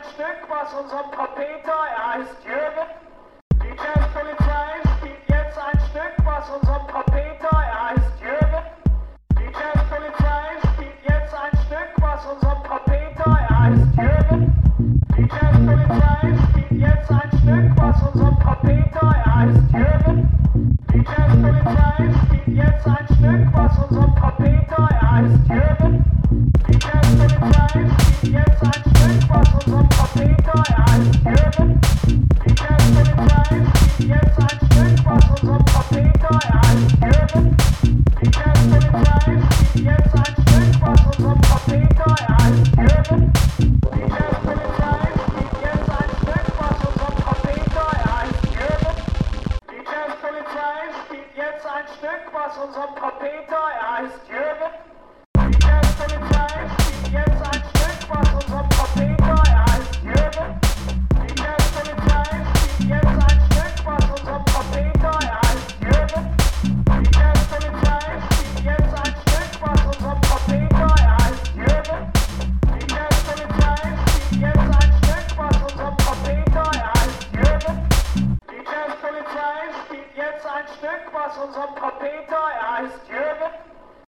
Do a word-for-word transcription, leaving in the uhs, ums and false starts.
Stück, was unserem Trompeter, er heißt Jürgen. Die Jazzpolizei spielt jetzt ein Stück, was unserem Trompeter, er heißt Jürgen. Die Jazzpolizei spielt jetzt ein Stück, was unserem Trompeter, er heißt Jürgen. Die Jazzpolizei spielt jetzt ein Stück, was unserem Trompeter, er heißt Jürgen. Die Jazzpolizei spielt jetzt ein Stück, was unserem Trompeter, er heißt Jürgen. Die Jazzpolizei spielt jetzt ein Stück, was unserem Trompeter, er heißt Jürgen. Die Jazzpolizei spielt jetzt ein Stück, was unserem Trompeter, er heißt Jürgen. Die Jazzpolizei spielt jetzt ein Stück, was unserem Trompeter, er heißt Jürgen. Die Jazzpolizei spielt jetzt ein Stück, was unserem Trompeter, er heißt Jürgen. Die Jazzpolizei spielt jetzt ein Stück, was unserem Trompeter, er heißt Jürgen. Die Jazzpolizei spielt jetzt ein Stück, was unserem Trompeter, er heißt Jürgen. Die Jazzpolizei spielt jetzt ein Stück, was unserem Trompeter, er heißt Jürgen. Die Jazzpolizei spielt jetzt ein Stück, was unserem Trompeter, er heißt Jürgen. Die Jazzpolizei spielt jetzt ein Stück, was unserem Trompeter, er heißt Jürgen. Die Jazzpolizei spielt jetzt ein Stück, was unserem Trompeter, er heißt Jürgen.